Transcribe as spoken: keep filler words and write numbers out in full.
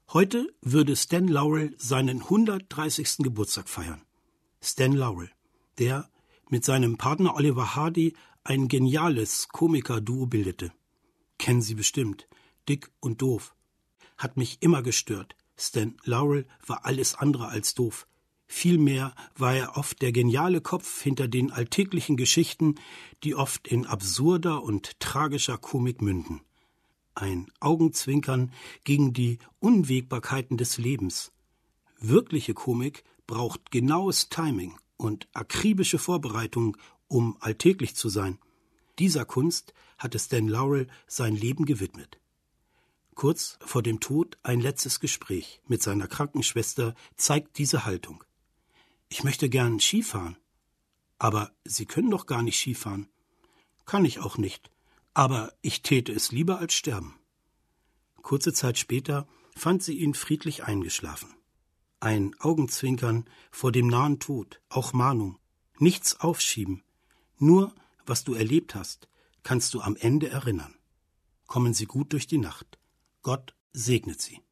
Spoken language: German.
Heute würde Stan Laurel seinen hundertdreißigsten Geburtstag feiern. Stan Laurel, der mit seinem Partner Oliver Hardy ein geniales Komiker-Duo bildete. Kennen Sie bestimmt, Dick und Doof. Hat mich immer gestört. Stan Laurel war alles andere als doof. Vielmehr war er oft der geniale Kopf hinter den alltäglichen Geschichten, die oft in absurder und tragischer Komik münden. Ein Augenzwinkern gegen die Unwägbarkeiten des Lebens. Wirkliche Komik braucht genaues Timing und akribische Vorbereitung, um alltäglich zu sein. Dieser Kunst hatte Stan Laurel sein Leben gewidmet. Kurz vor dem Tod ein letztes Gespräch mit seiner Krankenschwester zeigt diese Haltung. Ich möchte gern Skifahren. Aber Sie können doch gar nicht Skifahren. Kann ich auch nicht. Aber ich täte es lieber als sterben. Kurze Zeit später fand sie ihn friedlich eingeschlafen. Ein Augenzwinkern vor dem nahen Tod, auch Mahnung. Nichts aufschieben. Nur, was du erlebt hast, kannst du am Ende erinnern. Kommen Sie gut durch die Nacht. Gott segnet Sie.